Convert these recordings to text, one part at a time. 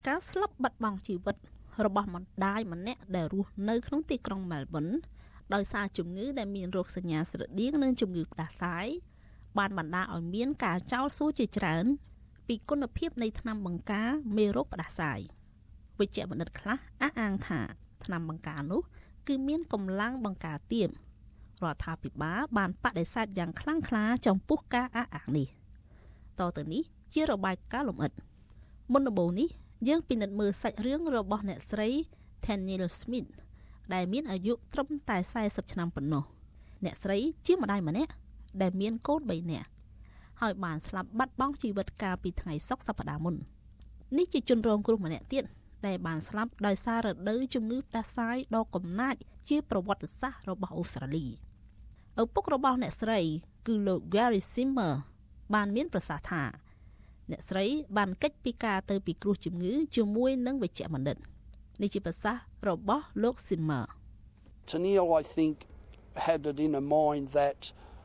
ការស្លាប់បាត់បង់ជីវិតរបស់ម្ដាយម្នាក់ដែលរស់នៅក្នុងទីក្រុងមែលប៊នដោយសារជំងឺដែលមានរោគសញ្ញាស្រដៀងនឹងជំងឺផ្ដាសាយបានបណ្ដាលឲ្យមានការចោទសួរជាច្រើនពីគុណភាពនៃថ្នាំបង្ការមេរោគផ្ដាសាយវិជ្ជបណ្ឌិតខ្លះអះអាងថាថ្នាំបង្ការនោះគឺមានកម្លាំងបង្ការទាបរដ្ឋាភិបាលបានបដិសេធយ៉ាងខ្លាំងក្លាចំពោះការអះអាងនេះតទៅនេះជារបាយការណ៍លម្អិតមុនដំបូងនេះយើងពិនិត្យមើលសាច់រឿងរបស់អ្នកស្រី Tennille Smith ដែលមានអាយុត្រឹមតែ40ឆ្នាំប៉ុណ្ណោះអ្នកស្រីជាម្ដាយម្នាក់ដែលមានកូន3នាក់ហើយបានស្លាប់បាត់បង់ជីវិតកាលពីថ្ងៃសុក្រសប្តាហ៍មុននេះជាជនរងគ្រោះម្នាក់ទៀតដែលបានស្លាប់ដោយសាររដូវជំងឺផ្ដាសាយដ៏កំណាចជាប្រវត្តិសាស្ត្ររបស់អូស្ត្រាលីឪពុករបស់អ្នកស្រីគឺលោក Gary Zimmer បានមានប្រសាសន៍ថាអ្នកស្រីបានគេចពីការទៅពិគ្រោះជំងឺជាមួយនឹងវេជ្ជបណ្ឌិតនេះជាប្រសាសន៍របស់លោក Zimmer Tennille I think had it in her mind that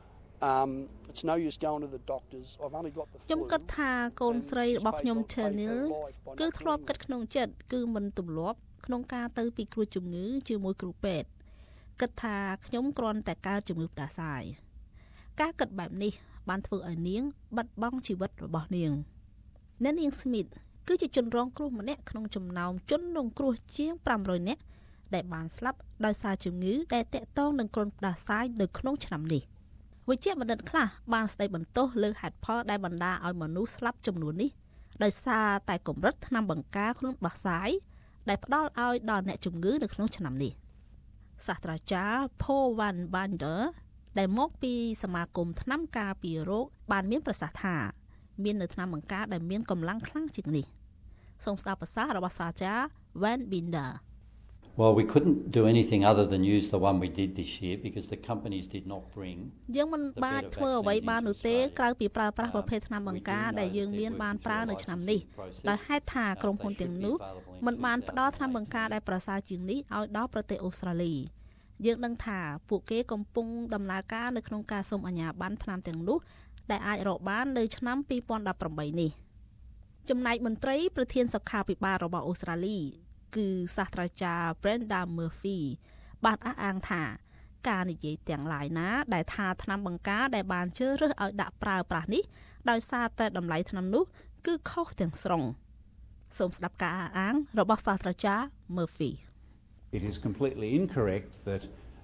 it's no use going to the doctors I've only got the ខ្ញុំគិតថាកូនស្រីរបស់ខ្ញុំ Tennille គឺធ្លាប់គិតក្នុងចិត្តគឺមិនទម្លាប់ក្នុងការទៅពិគ្រោះជំងឺជាមួយគ្រូពេទ្យគិតថាខ្ញុំគ្រាន់តែកើតជំងឺផ្ដាសាយការគិតបែបនេះបានធ្វើឲ្យនាងបាត់បង់ជីវិតរបស់នាងអ្នកនាង Smith គឺជាជនរងគ្រោះម្នាក់ក្នុងចំណោមជនរងគ្រោះជាង500នាក់ដែលបានស្លាប់ដោយសារជំងឺដែលទាក់ទងនឹងគ្រុនផ្ដាសាយនៅក្នុងឆ្នាំនេះវិជ្ជបណ្ឌិតខ្លះបានស្ដីបន្ទោសលើហេតុផលដែលបណ្ដាលឲ្យមនុស្សស្លាប់ចំនួននេះដោយសារតែកម្រិតថ្នាំបង្ការគ្រុនផ្ដាសាយដែលផ្ដល់ឲ្យដល់អ្នកជំងឺនៅក្នុងឆ្នាំនេះសាស្ត្រាចារ្យ Paul Van Bander ដែលមកពីសមាគមថ្នាំការពាររោគបានមានប្រសាសន៍ថាមាននៅថ្នាំបង្ការដែលមានកម្លាំងខ្លាំងជាងនេះសូមស្ដាប់ប្រសាសន៍របស់សាស្ត្រាចារ្យ Van Bander Well, we couldn't do anything other than use the one we did this year because the companies did not bring យើងមិនបានធ្វើអ្វីបាននោះទេក្រៅពីប្រើប្រាស់ប្រភេទថ្នាំបង្ការដែលយើងមានបានប្រើនៅឆ្នាំនេះដោយហេតុថាក្រុមហ៊ុនទាំងនោះមិនបានផ្ដល់ថ្នាំបង្ការដែលប្រសើរជាងនេះឲ្យដល់ប្រទេសអូស្ត្រាលីយើងដឹងថាពួកគេកំពុងដំណើរការនៅក្នុងការសុំអាជ្ញាប័ណ្ណថ្នាំទាំងនោះដែលអាចរកបាននៅឆ្នាំ2018នេះចំណែកមន្ត្រីប្រធានសុខាភិបាលរបស់អូស្ត្រាលីគឺសាស្ត្រាចារ្យ Brenda Murphy បានអះអាងថាការនិយាយទាំងឡាយណាដែលថាថ្នាំបង្ការដែលបានជ្រើសរើសឲ្យដាក់ប្រើប្រាស់នេះដោយសារតែតម្លៃថ្នាំនោះគឺខុសទាំងស្រុងសូមស្ដាប់ការអះអាងរបស់សាស្ត្រាចារ្យ Murphy It is completely incorrect that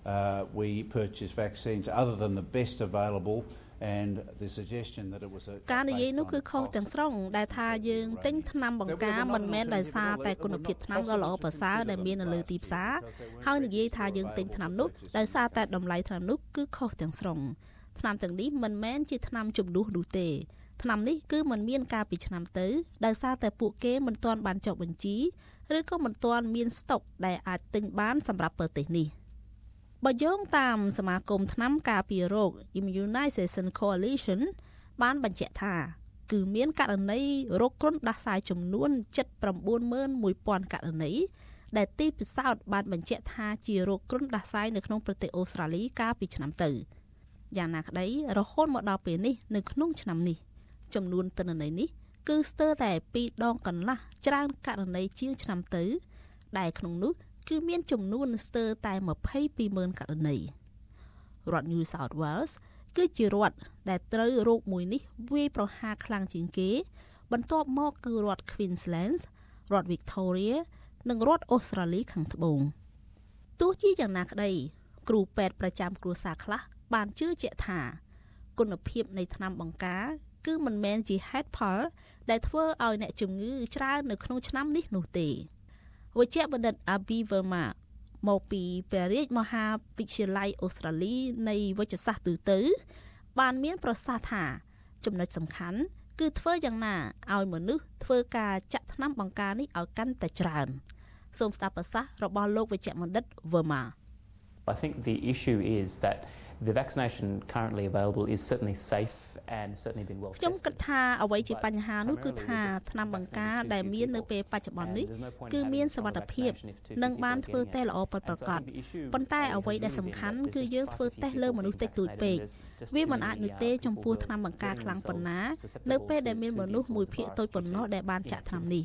we purchase vaccines other than the best available and the suggestion that it was a ការនិយាយនោះគឺខុសទាំងស្រុងដែលថាយើងទិញថ្នាំបង្ការមិនមែនដោយសារតែគុណភាពថ្នាំដ៏ល្អប្រសើរដែលមាននៅលើទីផ្សារហើយនិយាយថាយើងទិញថ្នាំនោះដោយសារតែតម្លៃថ្នាំនោះគឺខុសទាំងស្រុងថ្នាំទាំងនេះមិនមែនជាថ្នាំជំនួសនោះទេថ្នាំនេះគឺមិនមានការពីឆ្នាំទៅដោយសារតែពួកគេមិនទាន់បានចុះបញ្ជីឬក៏មិនទាន់មានស្តុកដែលអាចទិញបានសម្រាប់ប្រទេសនេះបើយោងតាមសមាគមថ្នាំការពាររោគ Immunization Coalition បានបញ្ជាក់ថាគឺមានករណីរោគគ្រុនផ្ដាសាយចំនួន 791,000 ករណីដែលទីពិសោធន៍បានបញ្ជាក់ថាជារោគគ្រុនផ្ដាសាយនៅក្នុងប្រទេសអូស្ត្រាលីកាលពីឆ្នាំទៅយ៉ាងណាក្តីរហូតមកដល់ពេលនេះនៅក្នុងឆ្នាំនេះចំនួនទិន្នន័យនេះគឺស្ទើរតែ2ដងកន្លះច្រើនករណីជាងឆ្នាំទៅដែលក្នុងនោះគឺមានចំនួនស្ទើរតែ 22,000 ករណីរដ្ឋ New South Wales គឺជារដ្ឋដែលត្រូវរោគមួយនេះវាយប្រហារខ្លាំងជាងគេបន្ទាប់មកគឺរដ្ឋ Queensland រដ្ឋ Victoria និងរដ្ឋអូស្ត្រាលីខាងត្បូងទោះជាយ៉ាងណាក្តីគ្រូពេទ្យប្រចាំគ្រួសារខ្លះបានជឿជាក់ថាគុណភាពនៃថ្នាំបង្ការគឺមិនមែនជាហេតុផលដែលធ្វើឲ្យអ្នកជំងឺច្រើននៅក្នុងឆ្នាំនេះនោះទេវិជ្ជបណ្ឌិត Abhi Verma មកពីព្រះរាជមហាវិទ្យាល័យអូស្ត្រាលីនៃវិទ្យាសាស្ត្រទូទៅបានមានប្រសាសន៍ថាចំណុចសំខាន់គឺធ្វើយ៉ាងណាឲ្យមនុស្សធ្វើការចាក់ថ្នាំបង្ការនេះឲ្យកាន់តែច្រើនសូមស្ដាប់ប្រសាសន៍របស់លោកវិជ្ជបណ្ឌិត Verma I think the issue is that the vaccination currently available is certainly safe and certainly been well tested ខ្ញុំគិតថាអ្វីជាបញ្ហានោះគឺថាថ្នាំបង្ការដែលមាននៅពេលបច្ចុប្បន្ននេះគឺមានសុវត្ថិភាពនិងបានធ្វើតេស្តល្អពិតប្រាកដប៉ុន្តែអ្វីដែលសំខាន់គឺយើងធ្វើតេស្តលើមនុស្សតិចតួចពេកវាមិនអាចនោះទេចំពោះថ្នាំបង្ការខ្លាំងប៉ុណ្ណានៅពេលដែលមានមនុស្សមួយភាគតូចប៉ុណ្ណោះដែលបានចាក់ថ្នាំនេះ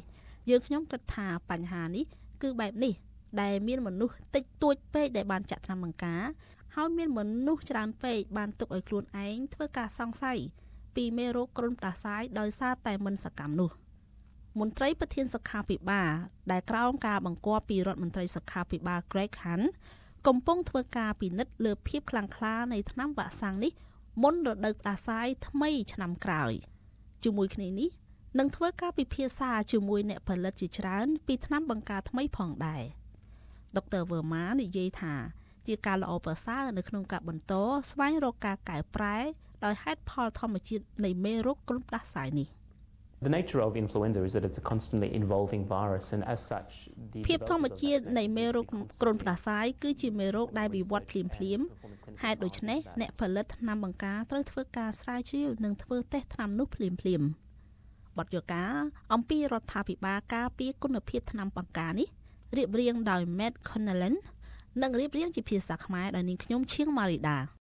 យើងខ្ញុំគិតថាបញ្ហានេះគឺបែបនេះដែលមានមនុស្សតិចតួចពេកដែលបានចាក់ថ្នាំបង្ការហើយមានមនុស្សច្រើនពេកបានទុកឲ្យខ្លួនឯងធ្វើការសង្ស័យពីមេរោគគ្រុនផ្ដាសាយដោយសារតែមិនសកម្មនោះមន្ត្រីប្រធានសុខាភិបាលដែលក្រោមការបង្គាប់ពីរដ្ឋមន្ត្រីសុខាភិបាល Greg Hunt កំពុងធ្វើការពិនិត្យលើភាពខ្លាំងក្លានៃថ្នាំវ៉ាក់សាំងនេះមុនរដូវផ្ដាសាយថ្មីឆ្នាំក្រោយជាមួយគ្នានេះនឹងធ្វើការពិភាក្សាជាមួយអ្នកផលិតជាច្រើនពីថ្នាំបង្ការថ្មីផងដែរដុកទ័រ Verma និយាយថាជាការល្អប្រសើរនៅក្នុងការបន្តស្វែងរកការកែប្រែដោយហេតុផលធម្មជាតិនៃមេរោគគ្រុនផ្ដាសាយនេះ The nature of influenza is that it's a constantly evolving virus and as such ភាពធម្មជាតិនៃមេរោគគ្រុនផ្ដាសាយគឺជាមេរោគដែលវិវត្តភ្លាមៗហេតុដូច្នេះអ្នកផលិតថ្នាំបង្ការត្រូវធ្វើការស្រាវជ្រាវនិងធ្វើតេស្តថ្នាំនោះភ្លាមៗបទយការអំពីរដ្ឋាភិបាលការពារគុណភាពថ្នាំបង្ការនេះរៀបរៀងដោយ Matt Connellan និងរៀបរៀងជាភាសាខ្មែរដោយនាងខ្ញុំឈៀងម៉ារីដា